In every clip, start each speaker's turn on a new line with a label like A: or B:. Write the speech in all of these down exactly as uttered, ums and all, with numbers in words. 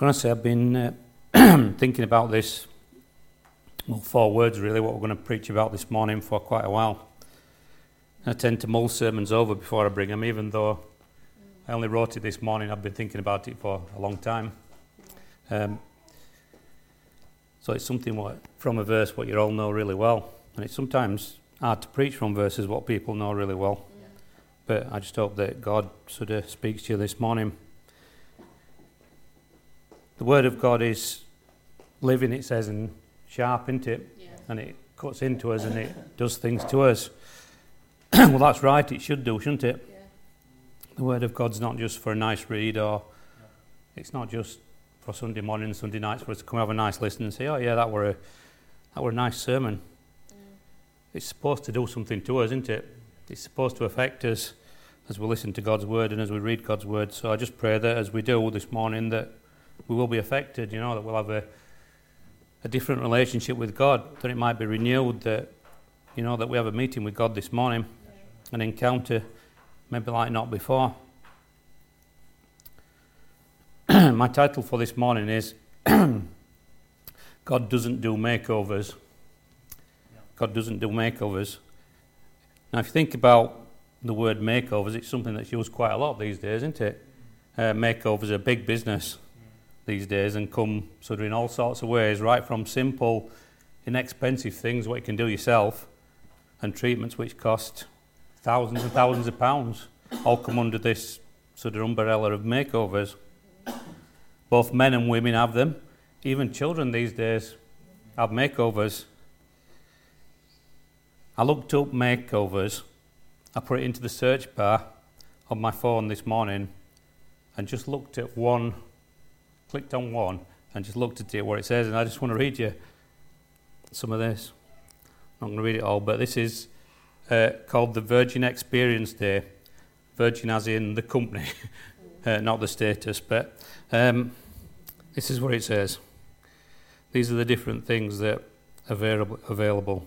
A: going to say I've been uh, thinking about this, well, four words really, what we're going to preach about this morning for quite a while. I tend to mull sermons over before I bring them, even though I only wrote it this morning. I've been thinking about it for a long time. Um, so it's something what, from a verse what you all know really well. And it's sometimes hard to preach from verses what people know really well. Yeah. But I just hope that God sort of speaks to you this morning. The Word of God is living, it says, and sharp, isn't it? Yeah. And it cuts into us and it does things to us. Well, that's right, it should do, shouldn't it? Yeah. The Word of God's not just for a nice read, or it's not just for Sunday morning and Sunday nights for us to come have a nice listen and say, oh yeah, that were a, that were a nice sermon. Mm. It's supposed to do something to us, isn't it? It's supposed to affect us as we listen to God's Word and as we read God's Word. So I just pray that as we do this morning that we will be affected, you know, that we'll have a, a different relationship with God, that it might be renewed, that, you know, that we have a meeting with God this morning, an encounter maybe like not before. My title for this morning is God doesn't do makeovers. God doesn't do makeovers. Now, if you think about the word makeovers, it's something that's used quite a lot these days, isn't it? Uh, makeovers are a big business these days and come sort of in all sorts of ways, right from simple, inexpensive things, what you can do yourself, and treatments which cost thousands and thousands of pounds, all come under this sort of umbrella of makeovers. Both men and women have them. Even children these days have makeovers. I looked up makeovers. I put it into the search bar on my phone this morning and just looked at one, clicked on one and just looked at it, what it says, and I just want to read you some of this. I'm not going to read it all, but this is uh, called the Virgin Experience Day. Virgin as in the company, uh, not the status, but um, this is what it says. These are the different things that are available. available.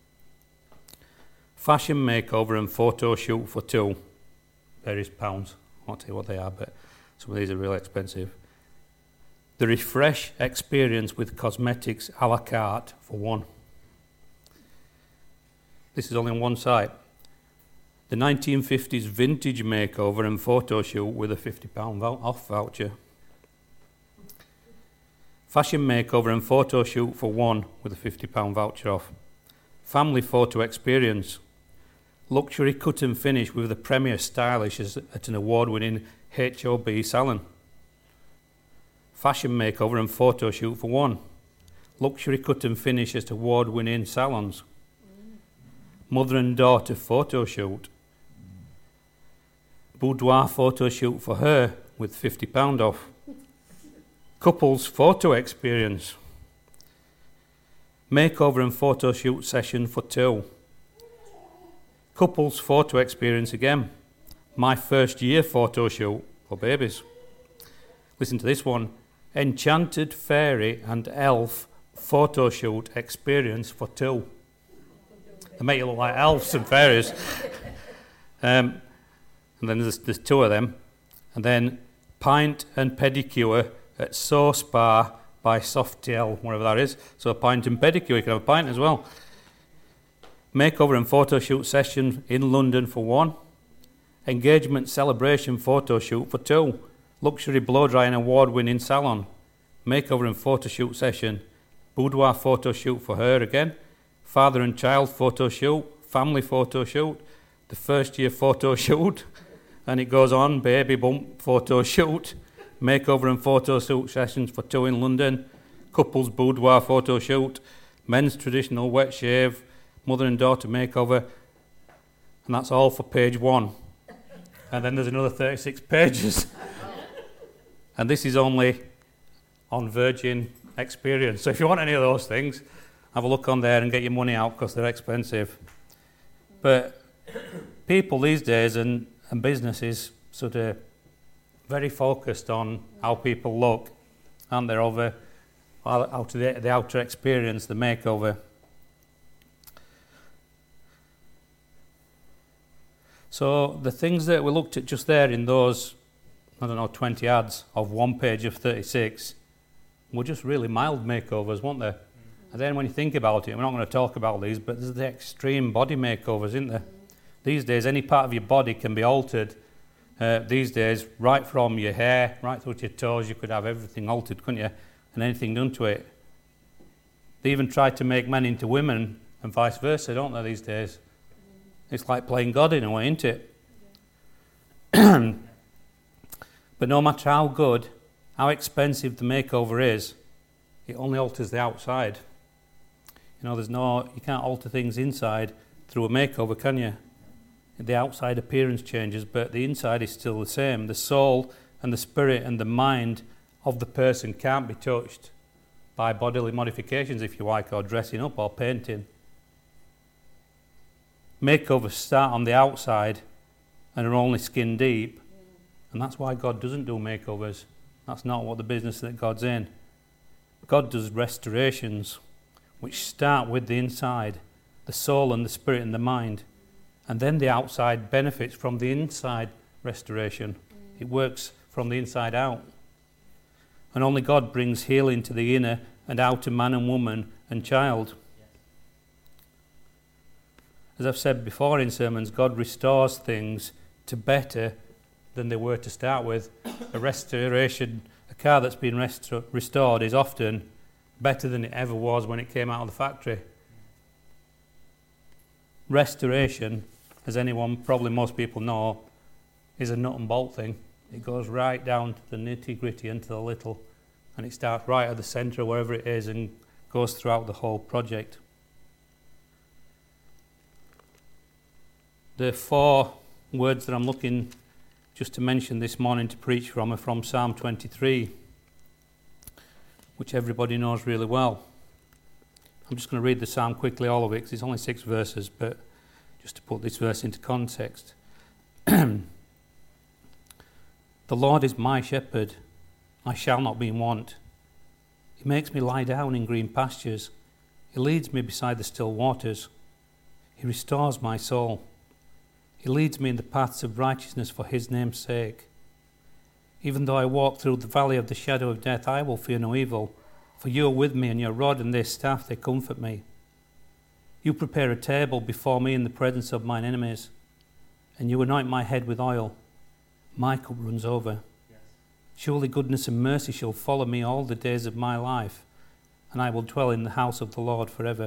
A: Fashion makeover and photo shoot for two. Various pounds. I won't tell you what they are, but some of these are really expensive. The refresh experience with cosmetics a la carte for one. This is only on one site. The nineteen fifties vintage makeover and photo shoot with a fifty pounds off voucher. Fashion makeover and photo shoot for one with a fifty pounds voucher off. Family photo experience. Luxury cut and finish with the premier stylish at an award-winning H O B salon. Fashion makeover and photo shoot for one. Luxury cut and finish at award-winning salons. Mother and daughter photo shoot. Boudoir photo shoot for her with fifty pounds off. Couples photo experience. Makeover and photo shoot session for two. Couples photo experience again. My first year photo shoot for babies. Listen to this one. Enchanted fairy and elf photo shoot experience for two. They make you look like elves and fairies. um, and then there's, there's two of them. And then pint and pedicure at So Spa by Softail, whatever that is. So a pint and pedicure, you can have a pint as well. Makeover and photo shoot session in London for one. Engagement celebration photo shoot for two. Luxury blow drying award-winning salon. Makeover and photo shoot session. Boudoir photo shoot for her again. Father and child photo shoot. Family photo shoot. The first year photo shoot. And it goes on. Baby bump photo shoot. Makeover and photo shoot sessions for two in London. Couples boudoir photo shoot. Men's traditional wet shave. Mother and daughter makeover. And that's all for page one. And then there's another thirty-six pages. And this is only on Virgin Experience. So if you want any of those things, have a look on there and get your money out because they're expensive. But people these days and, and businesses sort of very focused on how people look, aren't they, over out of the, the outer experience, the makeover. So the things that we looked at just there in those, I don't know, twenty ads of one page of thirty-six were just really mild makeovers, weren't they? And then when you think about it, we're not going to talk about these, but there's the extreme body makeovers, isn't there? These days, any part of your body can be altered. Uh, these days, right from your hair, right through to your toes, you could have everything altered, couldn't you? And anything done to it. They even try to make men into women and vice versa, don't they, these days? It's like playing God in a way, isn't it? But no matter how good, how expensive the makeover is, it only alters the outside. You know, there's no, you can't alter things inside through a makeover, can you? The outside appearance changes, but the inside is still the same. The soul and the spirit and the mind of the person can't be touched by bodily modifications, if you like, or dressing up or painting. Makeovers start on the outside and are only skin deep, and that's why God doesn't do makeovers. That's not what the business that God's in. God does restorations, which start with the inside, the soul and the spirit and the mind, and then the outside benefits from the inside restoration. It works from the inside out. And only God brings healing to the inner and outer man and woman and child. As I've said before in sermons, God restores things to better than they were to start with. A restoration, a car that's been restor- restored is often better than it ever was when it came out of the factory. Restoration, as anyone, probably most people know, is a nut and bolt thing. It goes right down to the nitty-gritty and to the little, and it starts right at the centre, wherever it is, and goes throughout the whole project. The four words that I'm looking just to mention this morning to preach from are from Psalm twenty-three, which everybody knows really well. I'm just going to read the psalm quickly, all of it, because it's only six verses, but just to put this verse into context. The Lord is my shepherd, I shall not be in want. He makes me lie down in green pastures. He leads me beside the still waters. He restores my soul. He leads me in the paths of righteousness for his name's sake. Even though I walk through the valley of the shadow of death, I will fear no evil, for you are with me, and your rod and their staff, they comfort me. You prepare a table before me in the presence of mine enemies, and you anoint my head with oil. My cup runs over. Yes. Surely goodness and mercy shall follow me all the days of my life, and I will dwell in the house of the Lord forever.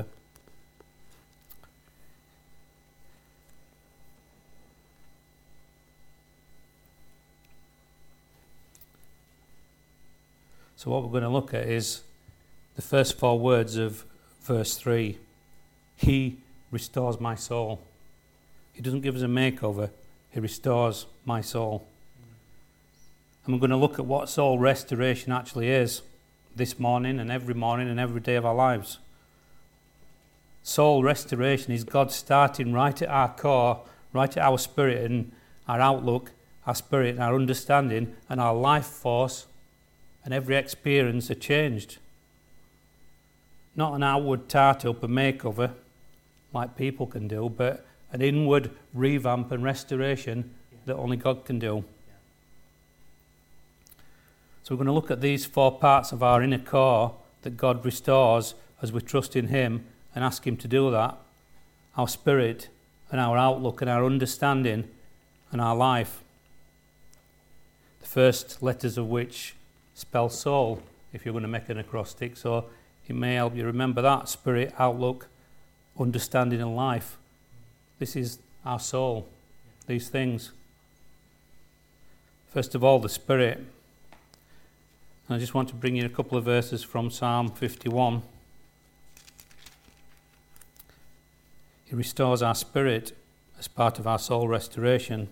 A: So what we're going to look at is the first four words of verse three. He restores my soul. He doesn't give us a makeover. He restores my soul. And we're going to look at what soul restoration actually is this morning and every morning and every day of our lives. Soul restoration is God starting right at our core, right at our spirit and our outlook, our spirit and our understanding and our life force, and every experience are changed. Not an outward tart-up, a makeover, like people can do, but an inward revamp and restoration that only God can do. So we're going to look at these four parts of our inner core that God restores as we trust in him and ask him to do that. Our spirit and our outlook and our understanding and our life. The first letters of which spell soul, if you're going to make an acrostic, so it may help you remember that. Spirit, outlook, understanding and life. This is our soul, these things. First of all, the spirit. And I just want to bring in a couple of verses from Psalm fifty-one. He restores our spirit as part of our soul restoration.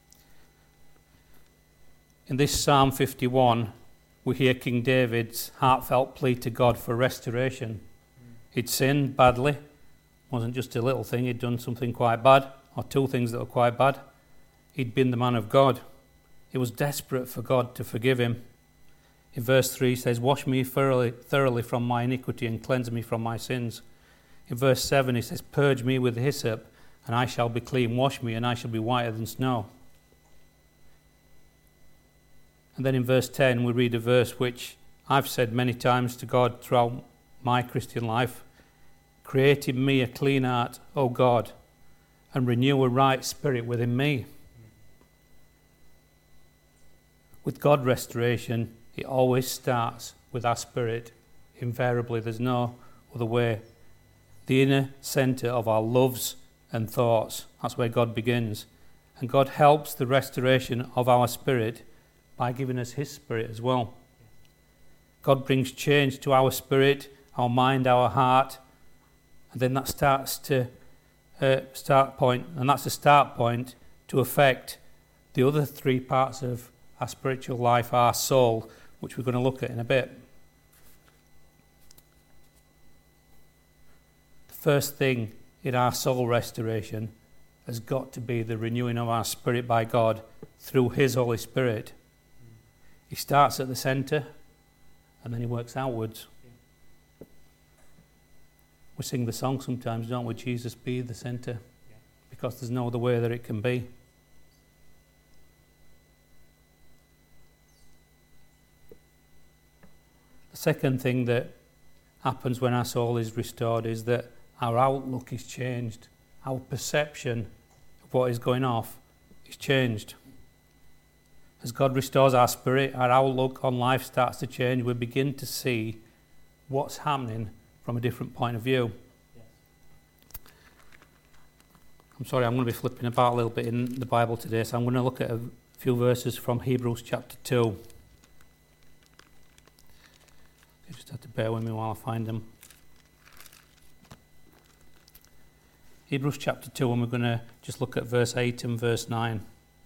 A: In this Psalm fifty-one, we hear King David's heartfelt plea to God for restoration. He'd sinned badly. It wasn't just a little thing. He'd done something quite bad, or two things that were quite bad. He'd been the man of God. He was desperate for God to forgive him. In verse three, he says, wash me thoroughly, thoroughly from my iniquity and cleanse me from my sins. In verse seven, he says, purge me with hyssop, and I shall be clean. Wash me, and I shall be whiter than snow. And then in verse ten, we read a verse which I've said many times to God throughout my Christian life, create in me a clean heart, O God, and renew a right spirit within me. With God restoration, it always starts with our spirit. Invariably, there's no other way. The inner centre of our loves and thoughts, that's where God begins. And God helps the restoration of our spirit by giving us his spirit as well. God brings change to our spirit, our mind, our heart, and then that starts to uh, start point, and that's a start point to affect the other three parts of our spiritual life, our soul, which we're going to look at in a bit. The first thing in our soul restoration has got to be the renewing of our spirit by God through his Holy Spirit. He starts at the centre and then he works outwards. We sing the song sometimes, don't we? Jesus, be the centre, because there's no other way that it can be. The second thing that happens when our soul is restored is that our outlook is changed. Our perception of what is going off is changed. As God restores our spirit, our outlook on life starts to change. We begin to see what's happening from a different point of view. Yes. I'm sorry, I'm going to be flipping about a little bit in the Bible today, so I'm going to look at a few verses from Hebrews chapter two. You just have to bear with me while I find them. Hebrews chapter two, and we're going to just look at verse eight and verse nine.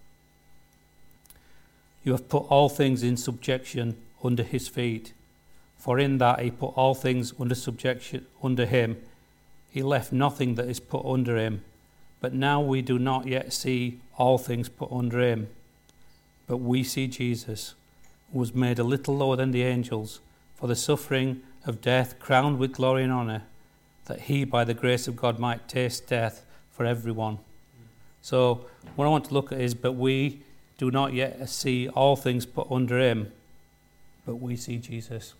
A: You have put all things in subjection under his feet. For in that he put all things under subjection under him. He left nothing that is put under him. But now we do not yet see all things put under him. But we see Jesus, who was made a little lower than the angels, for the suffering of death, crowned with glory and honour, that he, by the grace of God, might taste death for everyone. So what I want to look at is, but we do not yet see all things put under him, but we see Jesus.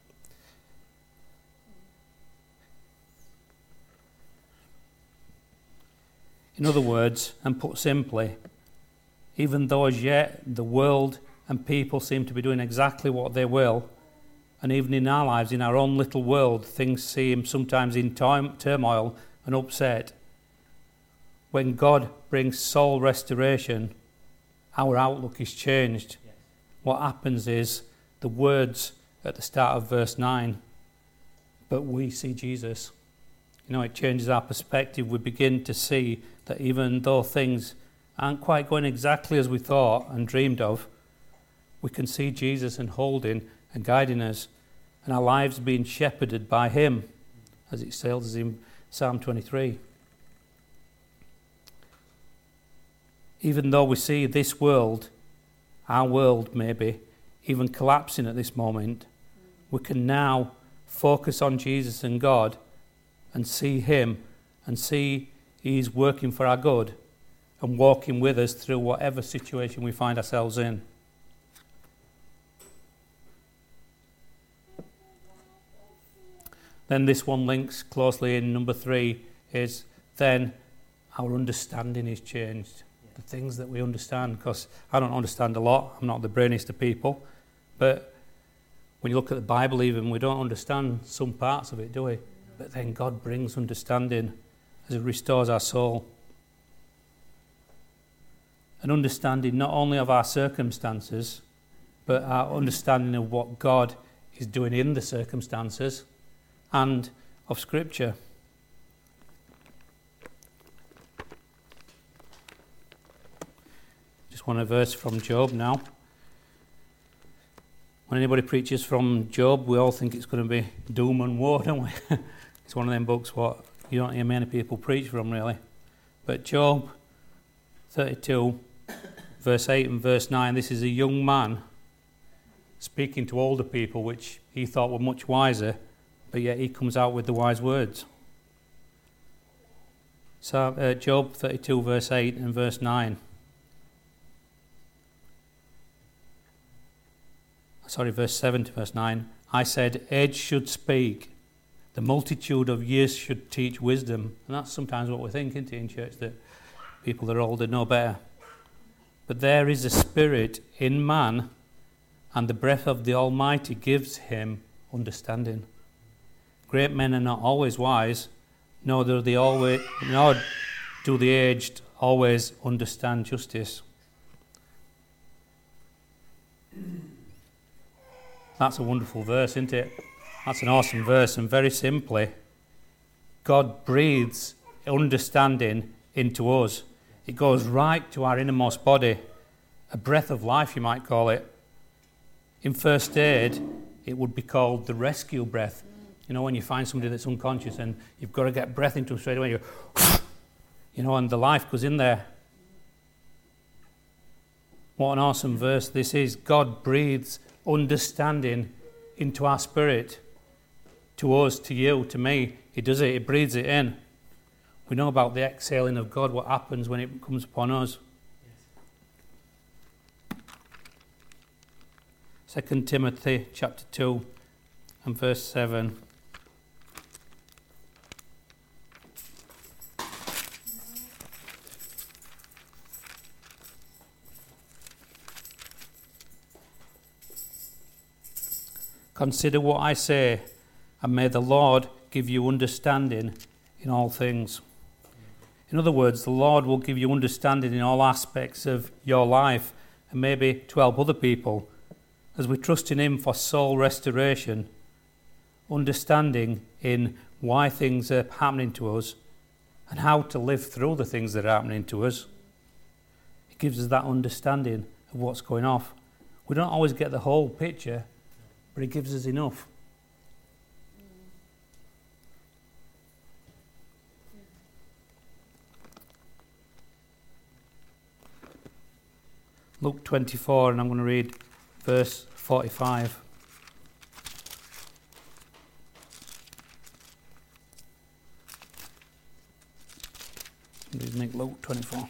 A: In other words, and put simply, even though as yet the world and people seem to be doing exactly what they will, and even in our lives, in our own little world, things seem sometimes in time, turmoil and upset. When God brings soul restoration, our outlook is changed. Yes. What happens is the words at the start of verse nine, but we see Jesus. You know, it changes our perspective. We begin to see that even though things aren't quite going exactly as we thought and dreamed of, we can see Jesus and holding and guiding us, and our lives being shepherded by him, as it says in Psalm twenty-three. Even though we see this world, our world maybe, even collapsing at this moment, we can now focus on Jesus and God and see him and see he's working for our good and walking with us through whatever situation we find ourselves in. Then this one links closely in number three is then our understanding is changed. The things that we understand, because I don't understand a lot, I'm not the brainiest of people, but when you look at the Bible even, we don't understand some parts of it, do we? But then God brings understanding as it restores our soul. An understanding not only of our circumstances, but our understanding of what God is doing in the circumstances and of Scripture. Just want a verse from Job now. When anybody preaches from Job, we all think it's going to be doom and woe, don't we? It's one of them books what you don't hear many people preach from, really. But Job thirty-two, verse eight and verse nine, this is a young man speaking to older people, which he thought were much wiser, but yet he comes out with the wise words. So uh, Job thirty-two, verse eight and verse nine. sorry, verse seven to verse nine. I said, age should speak. The multitude of years should teach wisdom. And that's sometimes what we think, isn't it, in church, that people that are older know better. But there is a spirit in man, and the breath of the Almighty gives him understanding. Great men are not always wise, nor do they always, nor do the aged always understand justice. That's a wonderful verse, isn't it? That's an awesome verse, and very simply, God breathes understanding into us. It goes right to our innermost body, a breath of life, you might call it. In first aid, it would be called the rescue breath. You know, when you find somebody that's unconscious and you've got to get breath into them straight away, you you know, and the life goes in there. What an awesome verse this is. God breathes understanding into our spirit, to us, to you, to me. He does it, he breathes it in. We know about the exhaling of God, what happens when it comes upon us. Second Timothy chapter two and verse seven. Consider what I say, and may the Lord give you understanding in all things. In other words, the Lord will give you understanding in all aspects of your life, and maybe to help other people, as we trust in Him for soul restoration, understanding in why things are happening to us, and how to live through the things that are happening to us. It gives us that understanding of what's going off. We don't always get the whole picture, but it gives us enough. Luke twenty-four, and I'm going to read verse forty-five. Somebody's Luke twenty-four.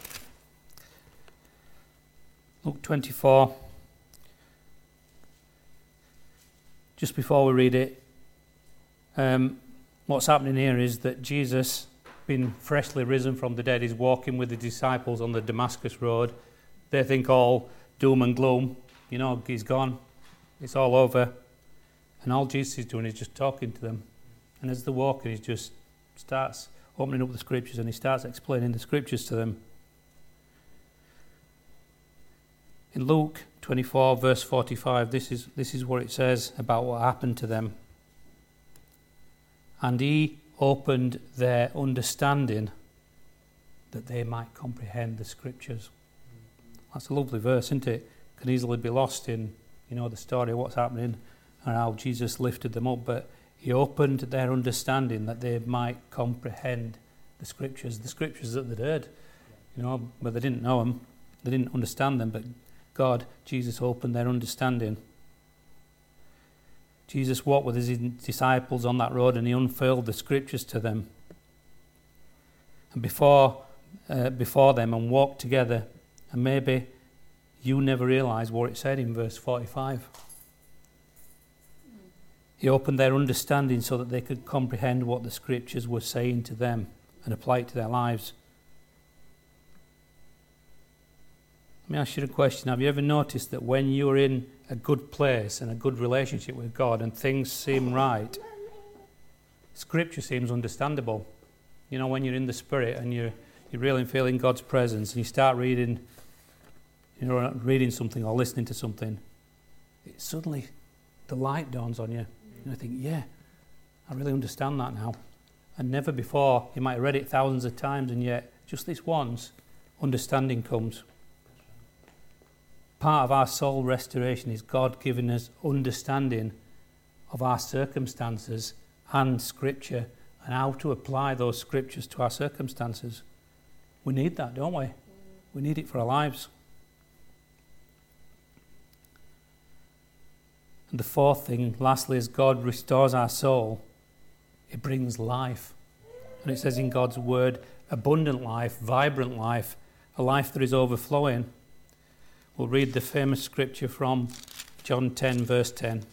A: Luke twenty-four. Just before we read it, um, what's happening here is that Jesus, being freshly risen from the dead, is walking with the disciples on the Damascus road. They think all doom and gloom. You know, he's gone. It's all over. And all Jesus is doing is just talking to them. And as they're walking, he just starts opening up the scriptures and he starts explaining the scriptures to them. In Luke twenty-four, verse forty-five, this is this is what it says about what happened to them. And he opened their understanding that they might comprehend the scriptures. That's a lovely verse, isn't it? Can easily be lost in, you know, the story of what's happening and how Jesus lifted them up, but he opened their understanding that they might comprehend the scriptures, the scriptures that they'd heard, you know, but they didn't know them, they didn't understand them, but God, Jesus opened their understanding. Jesus walked with his disciples on that road and he unfurled the scriptures to them. And before, uh, before them and walked together, and maybe you never realised what it said in verse forty-five. He opened their understanding so that they could comprehend what the scriptures were saying to them and apply it to their lives. Let me ask you a question. Have you ever noticed that when you're in a good place and a good relationship with God and things seem right, Scripture seems understandable? You know, when you're in the Spirit and you're, you're really feeling God's presence and you start reading, you know, reading something or listening to something, it suddenly the light dawns on you. And I think, yeah, I really understand that now. And never before, you might have read it thousands of times, and yet just this once, understanding comes. Part of our soul restoration is God giving us understanding of our circumstances and Scripture and how to apply those Scriptures to our circumstances. We need that, don't we? We need it for our lives. And the fourth thing, lastly, is God restores our soul. It brings life. And it says in God's word, abundant life, vibrant life, a life that is overflowing. We'll read the famous scripture from John ten, verse ten.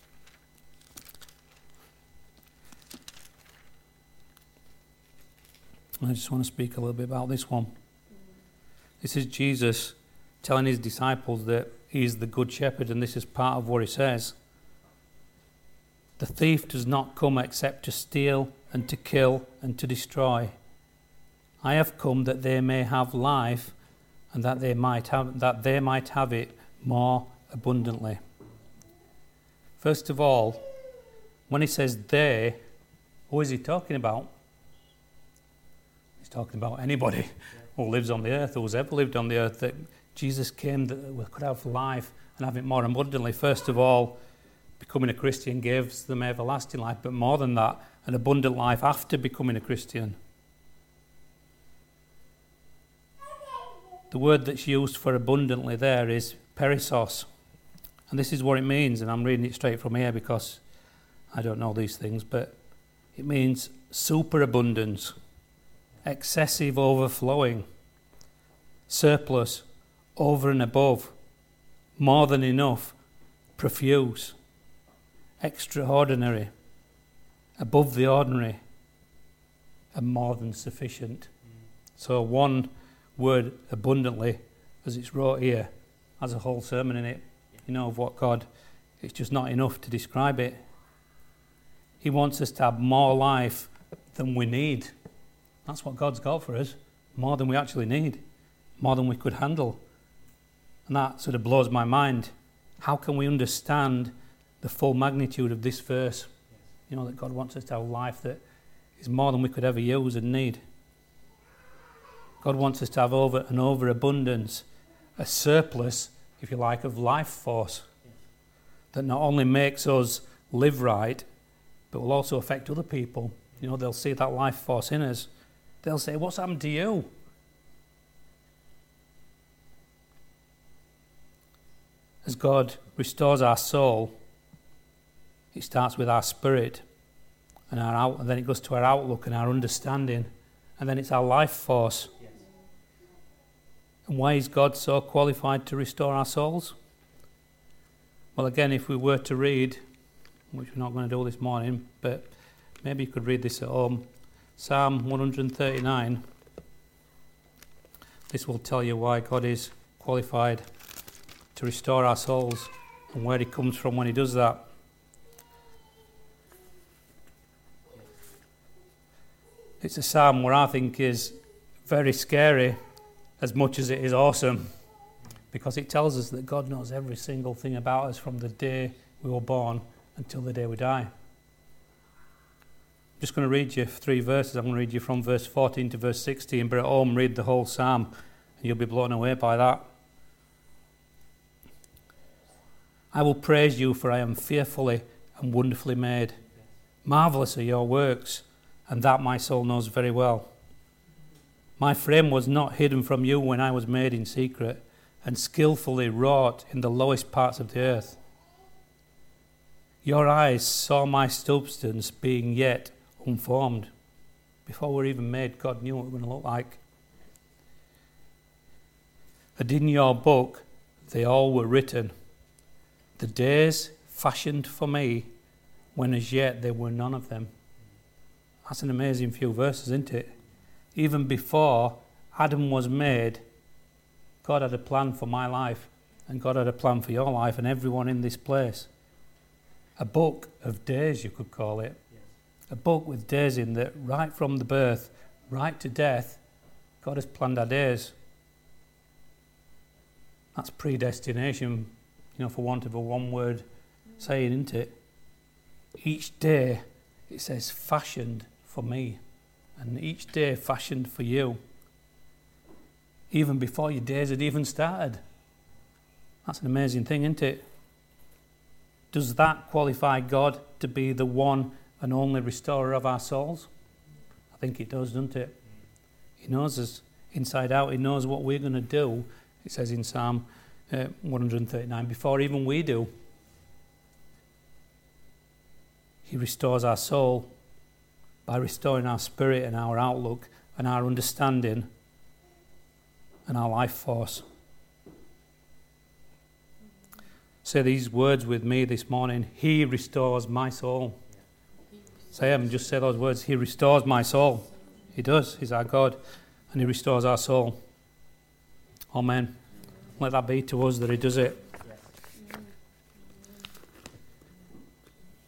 A: I just want to speak a little bit about this one. This is Jesus telling his disciples that he is the good shepherd, and this is part of what he says. The thief does not come except to steal and to kill and to destroy. I have come that they may have life, and that they might have that they might have it more abundantly. First of all, when he says they, who is he talking about? He's talking about anybody who lives on the earth, who's ever lived on the earth, that Jesus came that we could have life and have it more abundantly. First of all, becoming a Christian gives them everlasting life, but more than that, an abundant life after becoming a Christian. The word that's used for abundantly there is perissos. And this is what it means, and I'm reading it straight from here because I don't know these things, but it means superabundance, excessive overflowing, surplus, over and above, more than enough, profuse, extraordinary, above the ordinary, and more than sufficient. Mm. So one word, abundantly, as it's wrote here, has a whole sermon in it, you know, of what God, it's just not enough to describe it. He wants us to have more life than we need. That's what God's got for us, more than we actually need, more than we could handle. And that sort of blows my mind. How can we understand the full magnitude of this verse? You know, that God wants us to have life that is more than we could ever use and need. God wants us to have over an overabundance, a surplus, if you like, of life force that not only makes us live right, but will also affect other people. You know, they'll see that life force in us. They'll say, what's happened to you? As God restores our soul, it starts with our spirit, and, our out, and then it goes to our outlook and our understanding, and then it's our life force. Yes. And why is God so qualified to restore our souls? Well, again, if we were to read, which we're not going to do this morning, but maybe you could read this at home, Psalm one thirty-nine. This will tell you why God is qualified to restore our souls and where he comes from when he does that. It's a psalm where I think is very scary as much as it is awesome, because it tells us that God knows every single thing about us from the day we were born until the day we die. I'm just going to read you three verses. I'm going to read you from verse fourteen to verse sixteen, but at home read the whole psalm and you'll be blown away by that. I will praise you, for I am fearfully and wonderfully made. Marvellous are your works, and that my soul knows very well. My frame was not hidden from you when I was made in secret, and skillfully wrought in the lowest parts of the earth. Your eyes saw my substance being yet unformed. Before we were even made, God knew what we were going to look like. And in your book, they all were written, the days fashioned for me, when as yet there were none of them. That's an amazing few verses, isn't it? Even before Adam was made, God had a plan for my life, and God had a plan for your life and everyone in this place. A book of days, you could call it. Yes. A book with days in that, right from the birth, right to death, God has planned our days. That's predestination, you know, for want of a one-word saying, isn't it? Each day, it says, fashioned for me, and each day fashioned for you, even before your days had even started. That's an amazing thing, isn't it? Does that qualify God to be the one and only restorer of our souls? I think it does, doesn't it? He knows us inside out. He knows what we're going to do. It says in Psalm uh, one thirty-nine, before even we do. He restores our soul by restoring our spirit and our outlook and our understanding and our life force. Say these words with me this morning. He restores my soul. Say them, just say those words. He restores my soul. He does. He's our God. And he restores our soul. Amen. Let that be to us that he does it.